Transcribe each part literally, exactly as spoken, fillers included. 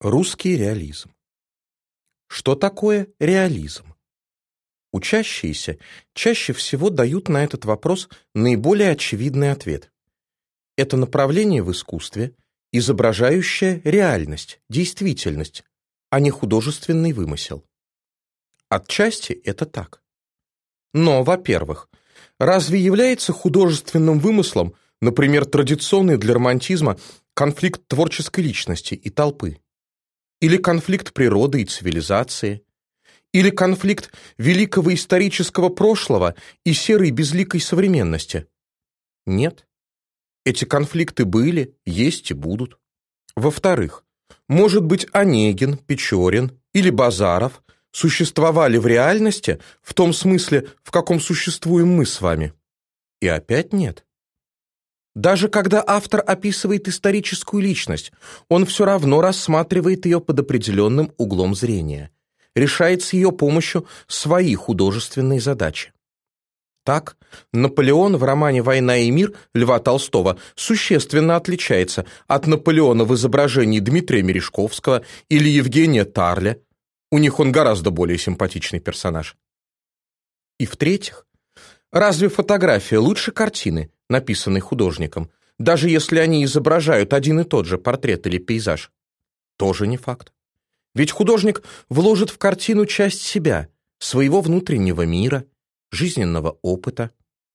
Русский реализм. Что такое реализм? Учащиеся чаще всего дают на этот вопрос наиболее очевидный ответ. Это направление в искусстве, изображающее реальность, действительность, а не художественный вымысел. Отчасти это так. Но, во-первых, разве является художественным вымыслом, например, традиционный для романтизма конфликт творческой личности и толпы? Или конфликт природы и цивилизации? Или конфликт великого исторического прошлого и серой безликой современности? Нет. Эти конфликты были, есть и будут. Во-вторых, может быть, Онегин, Печорин или Базаров существовали в реальности в том смысле, в каком существуем мы с вами? И опять нет. Даже когда автор описывает историческую личность, он все равно рассматривает ее под определенным углом зрения, решает с ее помощью свои художественные задачи. Так, Наполеон в романе «Война и мир» Льва Толстого существенно отличается от Наполеона в изображении Дмитрия Мережковского или Евгения Тарля. У них он гораздо более симпатичный персонаж. И в-третьих, разве фотография лучше картины, написанной художником, даже если они изображают один и тот же портрет или пейзаж? Тоже не факт. Ведь художник вложит в картину часть себя, своего внутреннего мира, жизненного опыта.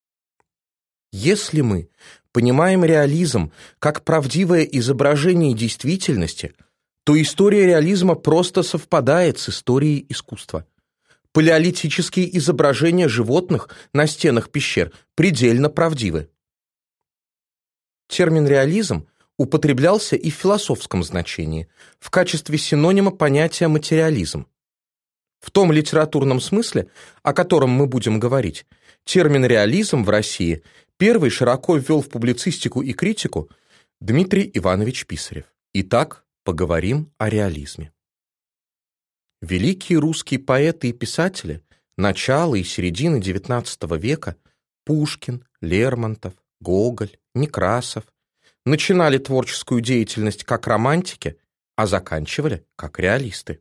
Если мы понимаем реализм как правдивое изображение действительности, то история реализма просто совпадает с историей искусства. Палеолитические изображения животных на стенах пещер предельно правдивы. Термин «реализм» употреблялся и в философском значении, в качестве синонима понятия «материализм». В том литературном смысле, о котором мы будем говорить, термин «реализм» в России первый широко ввел в публицистику и критику Дмитрий Иванович Писарев. Итак, поговорим о реализме. Великие русские поэты и писатели начала и середины девятнадцатого века Пушкин, Лермонтов, Гоголь, Некрасов начинали творческую деятельность как романтики, а заканчивали как реалисты.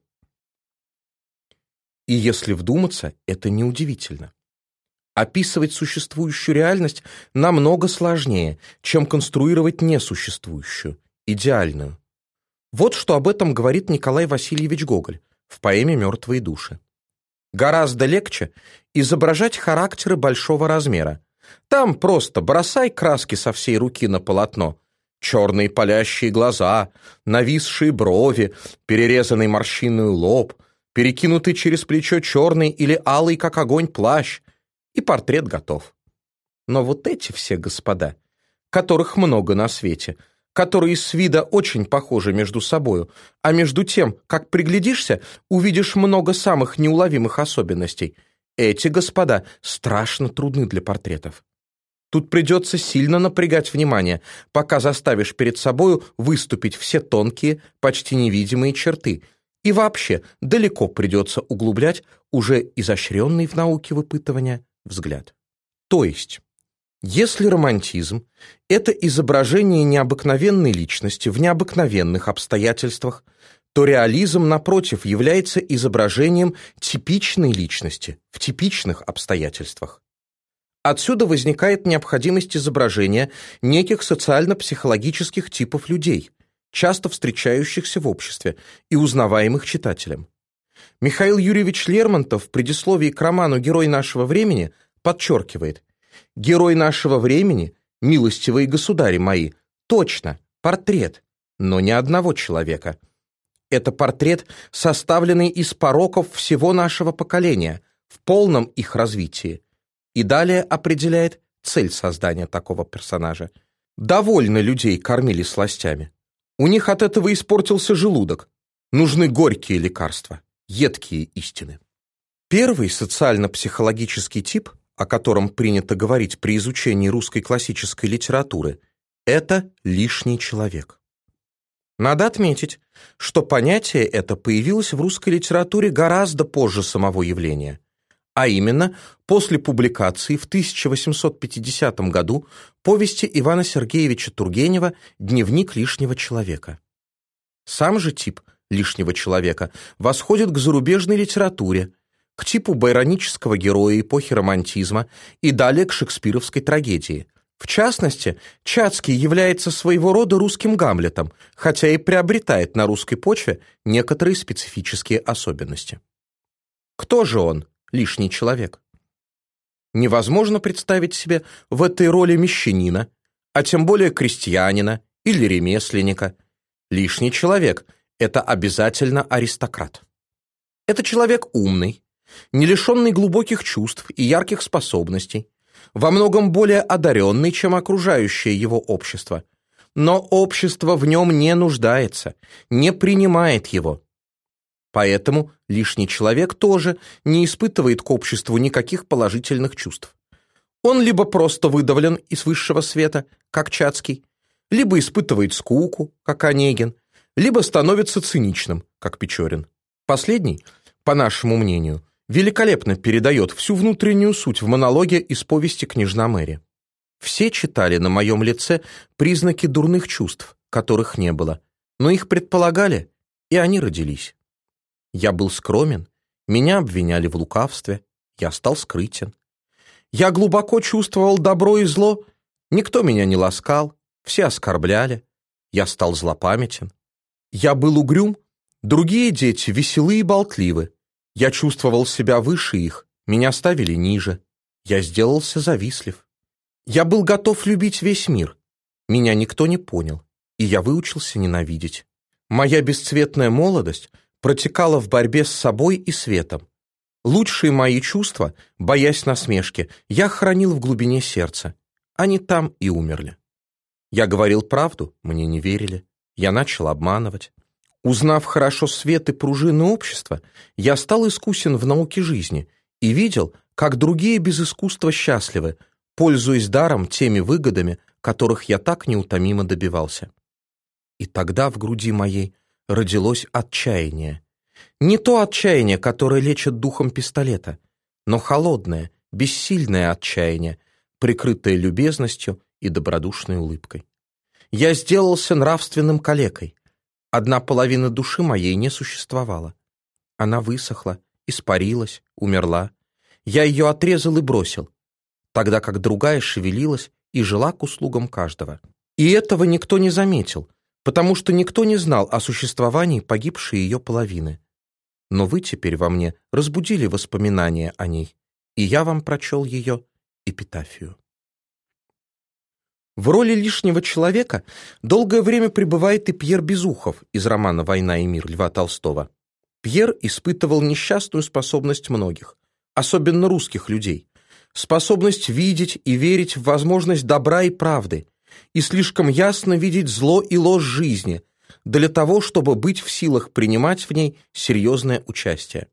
И если вдуматься, это неудивительно. Описывать существующую реальность намного сложнее, чем конструировать несуществующую, идеальную. Вот что об этом говорит Николай Васильевич Гоголь в поэме «Мертвые души». Гораздо легче изображать характеры большого размера. Там просто бросай краски со всей руки на полотно. Черные палящие глаза, нависшие брови, перерезанный морщинный лоб, перекинутый через плечо черный или алый, как огонь, плащ, и портрет готов. Но вот эти все господа, которых много на свете, которые с вида очень похожи между собою, а между тем, как приглядишься, увидишь много самых неуловимых особенностей. Эти господа страшно трудны для портретов. Тут придется сильно напрягать внимание, пока заставишь перед собою выступить все тонкие, почти невидимые черты, и вообще далеко придется углублять уже изощренный в науке выпытывания взгляд. То есть, если романтизм – это изображение необыкновенной личности в необыкновенных обстоятельствах, то реализм, напротив, является изображением типичной личности в типичных обстоятельствах. Отсюда возникает необходимость изображения неких социально-психологических типов людей, часто встречающихся в обществе и узнаваемых читателем. Михаил Юрьевич Лермонтов в предисловии к роману «Герой нашего времени» подчеркивает: «Герой нашего времени, милостивые государи мои, точно, портрет, но не одного человека. Это портрет, составленный из пороков всего нашего поколения, в полном их развитии». И далее определяет цель создания такого персонажа. Довольно людей кормили сластями. У них от этого испортился желудок. Нужны горькие лекарства, едкие истины. Первый социально-психологический тип, о котором принято говорить при изучении русской классической литературы, это лишний человек. Надо отметить, что понятие это появилось в русской литературе гораздо позже самого явления, а именно после публикации в тысяча восемьсот пятидесятом году повести Ивана Сергеевича Тургенева «Дневник лишнего человека». Сам же тип лишнего человека восходит к зарубежной литературе, к типу байронического героя эпохи романтизма и далее к шекспировской трагедии. В частности, Чацкий является своего рода русским Гамлетом, хотя и приобретает на русской почве некоторые специфические особенности. Кто же он, лишний человек? Невозможно представить себе в этой роли мещанина, а тем более крестьянина или ремесленника. Лишний человек – это обязательно аристократ. Это человек умный, не лишенный глубоких чувств и ярких способностей, во многом более одаренный, чем окружающее его общество. Но общество в нем не нуждается, не принимает его. Поэтому лишний человек тоже не испытывает к обществу никаких положительных чувств. Он либо просто выдавлен из высшего света, как Чацкий, либо испытывает скуку, как Онегин, либо становится циничным, как Печорин. Последний, по нашему мнению, великолепно передает всю внутреннюю суть в монологе из повести «Княжна Мэри». Все читали на моем лице признаки дурных чувств, которых не было, но их предполагали, и они родились. Я был скромен, меня обвиняли в лукавстве, я стал скрытен. Я глубоко чувствовал добро и зло, никто меня не ласкал, все оскорбляли, я стал злопамятен. Я был угрюм, другие дети веселы и болтливы. Я чувствовал себя выше их, меня ставили ниже. Я сделался завистлив. Я был готов любить весь мир. Меня никто не понял, и я выучился ненавидеть. Моя бесцветная молодость протекала в борьбе с собой и светом. Лучшие мои чувства, боясь насмешки, я хранил в глубине сердца. Они там и умерли. Я говорил правду, мне не верили. Я начал обманывать. Узнав хорошо свет и пружины общества, я стал искусен в науке жизни и видел, как другие без искусства счастливы, пользуясь даром теми выгодами, которых я так неутомимо добивался. И тогда в груди моей родилось отчаяние. Не то отчаяние, которое лечит духом пистолета, но холодное, бессильное отчаяние, прикрытое любезностью и добродушной улыбкой. Я сделался нравственным калекой. Одна половина души моей не существовала. Она высохла, испарилась, умерла. Я ее отрезал и бросил, тогда как другая шевелилась и жила к услугам каждого. И этого никто не заметил, потому что никто не знал о существовании погибшей ее половины. Но вы теперь во мне разбудили воспоминания о ней, и я вам прочел ее эпитафию. В роли лишнего человека долгое время пребывает и Пьер Безухов из романа «Война и мир» Льва Толстого. Пьер испытывал несчастную способность многих, особенно русских людей, способность видеть и верить в возможность добра и правды, и слишком ясно видеть зло и ложь жизни, для того, чтобы быть в силах принимать в ней серьезное участие.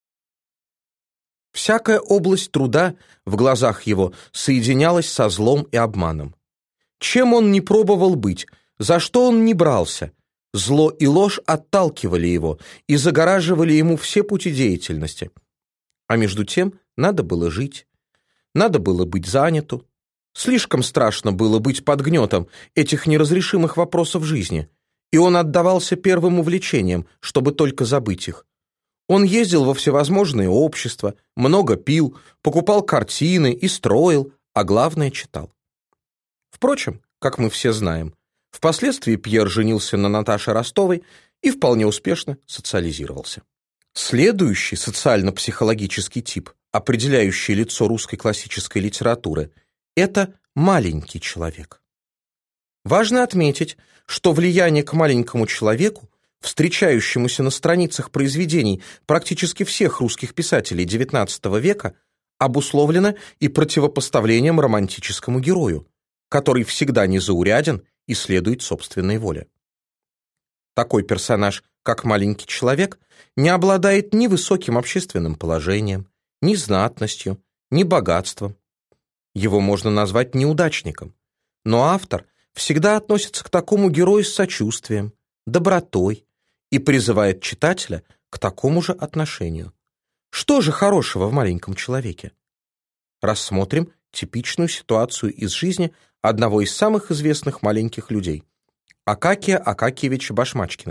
Всякая область труда в глазах его соединялась со злом и обманом. Чем он не пробовал быть, за что он не брался, зло и ложь отталкивали его и загораживали ему все пути деятельности. А между тем надо было жить, надо было быть заняту. Слишком страшно было быть под гнетом этих неразрешимых вопросов жизни, и он отдавался первым увлечениям, чтобы только забыть их. Он ездил во всевозможные общества, много пил, покупал картины и строил, а главное читал. Впрочем, как мы все знаем, впоследствии Пьер женился на Наташе Ростовой и вполне успешно социализировался. Следующий социально-психологический тип, определяющий лицо русской классической литературы, это маленький человек. Важно отметить, что влияние к маленькому человеку, встречающемуся на страницах произведений практически всех русских писателей девятнадцатого века, обусловлено и противопоставлением романтическому герою, который всегда незауряден и следует собственной воле. Такой персонаж, как маленький человек, не обладает ни высоким общественным положением, ни знатностью, ни богатством. Его можно назвать неудачником, но автор всегда относится к такому герою с сочувствием, добротой и призывает читателя к такому же отношению. Что же хорошего в маленьком человеке? Рассмотрим типичную ситуацию из жизни одного из самых известных маленьких людей – Акакия Акакиевича Башмачкина,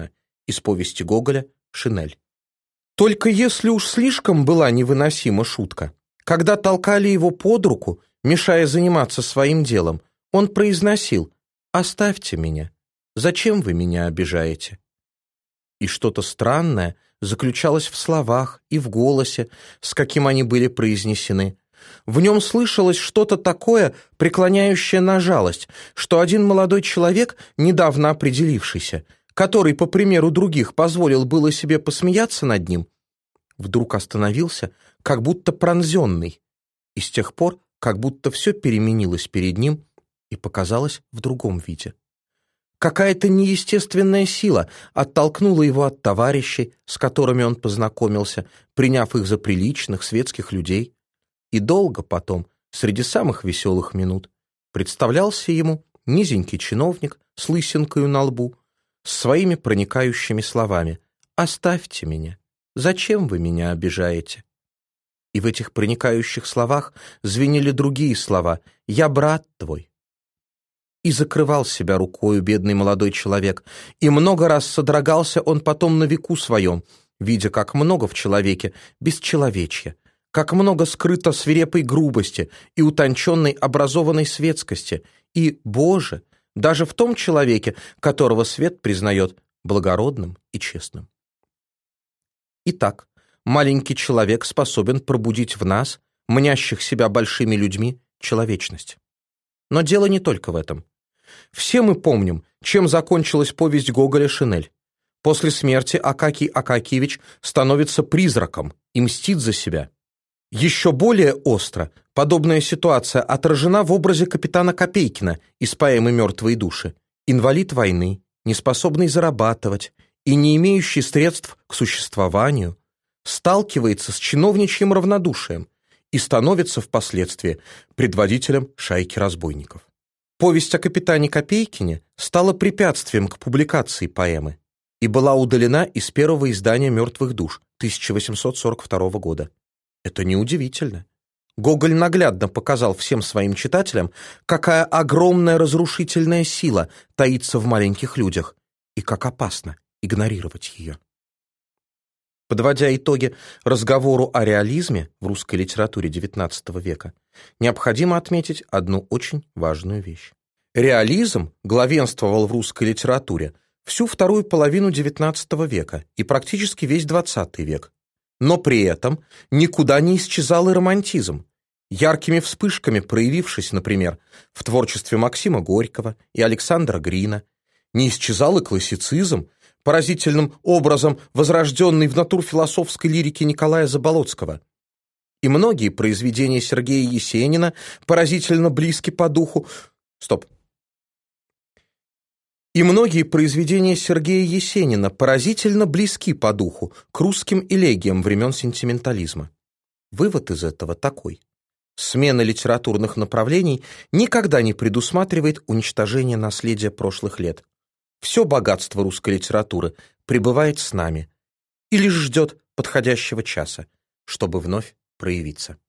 из повести Гоголя «Шинель». Только если уж слишком была невыносима шутка, когда толкали его под руку, мешая заниматься своим делом, он произносил: «Оставьте меня. Зачем вы меня обижаете?» И что-то странное заключалось в словах и в голосе, с каким они были произнесены. В нем слышалось что-то такое, преклоняющее на жалость, что один молодой человек, недавно определившийся, который, по примеру других, позволил было себе посмеяться над ним, вдруг остановился, как будто пронзенный, и с тех пор как будто все переменилось перед ним и показалось в другом виде. Какая-то неестественная сила оттолкнула его от товарищей, с которыми он познакомился, приняв их за приличных светских людей, и долго потом, среди самых веселых минут, представлялся ему низенький чиновник с лысинкою на лбу, с своими проникающими словами: «Оставьте меня. Зачем вы меня обижаете?» И в этих проникающих словах звенели другие слова: «Я брат твой». И закрывал себя рукою бедный молодой человек, и много раз содрогался он потом на веку своем, видя, как много в человеке бесчеловечья, как много скрыто свирепой грубости и утонченной образованной светскости, и, Боже, даже в том человеке, которого свет признает благородным и честным. Итак, маленький человек способен пробудить в нас, мнящих себя большими людьми, человечность. Но дело не только в этом. Все мы помним, чем закончилась повесть Гоголя «Шинель». После смерти Акакий Акакиевич становится призраком и мстит за себя. Еще более остро подобная ситуация отражена в образе капитана Копейкина из поэмы «Мертвые души». Инвалид войны, неспособный зарабатывать и не имеющий средств к существованию, сталкивается с чиновничьим равнодушием и становится впоследствии предводителем шайки разбойников. Повесть о капитане Копейкине стала препятствием к публикации поэмы и была удалена из первого издания «Мертвых душ» тысяча восемьсот сорок второго года. Это неудивительно. Гоголь наглядно показал всем своим читателям, какая огромная разрушительная сила таится в маленьких людях и как опасно игнорировать ее. Подводя итоги разговору о реализме в русской литературе девятнадцатого века, необходимо отметить одну очень важную вещь. Реализм главенствовал в русской литературе всю вторую половину девятнадцатого века и практически весь двадцатый век. Но при этом никуда не исчезал и романтизм, яркими вспышками проявившись, например, в творчестве Максима Горького и Александра Грина, не исчезал и классицизм, поразительным образом возрожденный в натурфилософской лирике Николая Заболоцкого. И многие произведения Сергея Есенина поразительно близки по духу... Стоп. И многие произведения Сергея Есенина поразительно близки по духу к русским элегиям времен сентиментализма. Вывод из этого такой: смена литературных направлений никогда не предусматривает уничтожение наследия прошлых лет. Все богатство русской литературы пребывает с нами и лишь ждет подходящего часа, чтобы вновь проявиться.